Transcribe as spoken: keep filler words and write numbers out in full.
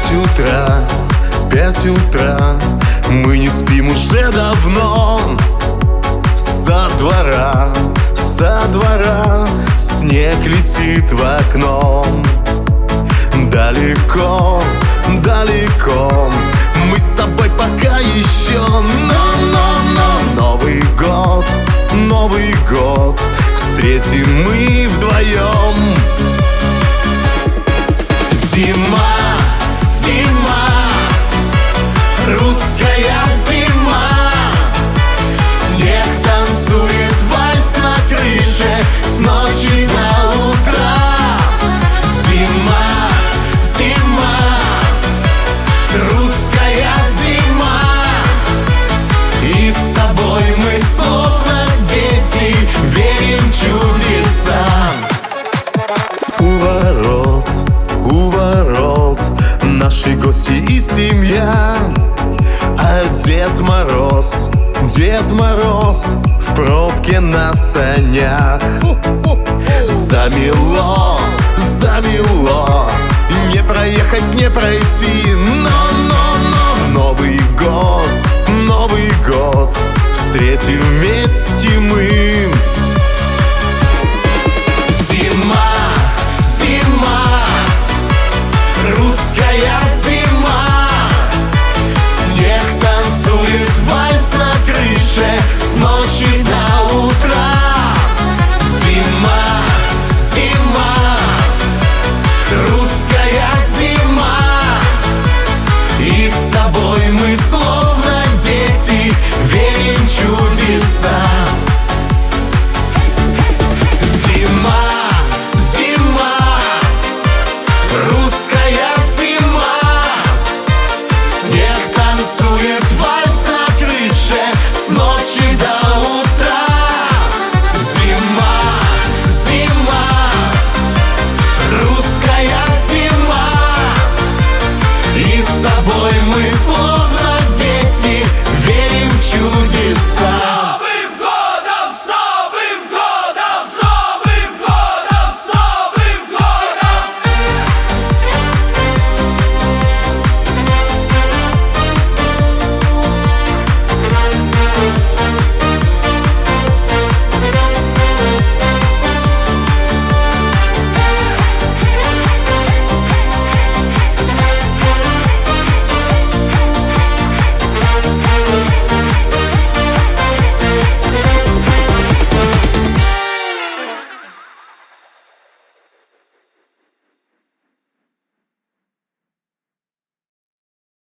Пять утра, пять утра, мы не спим уже давно. Со двора, со двора снег летит в окно. Далеко, далеко мы с тобой пока еще. Но, но, но Новый год, Новый год встретим мы вдвоем. Зима, зима, русская зима. Снег танцует вальс на крыше с ночи на утро. Зима, зима, русская зима. И с тобой мы словно дети верим чудесам. У ворот, у ворот наши гости и семья. А Дед Мороз, Дед Мороз в пробке на санях. Замело, замело, не проехать, не пройти. Но, но, но Новый год, Новый год встретим вместе мы. Зима, зима, русская зима. Снег танцует вальс на крыше с ночи до утра. Зима, зима, русская зима. И с тобой мы словно дети верим чудесам. Зима, зима, русская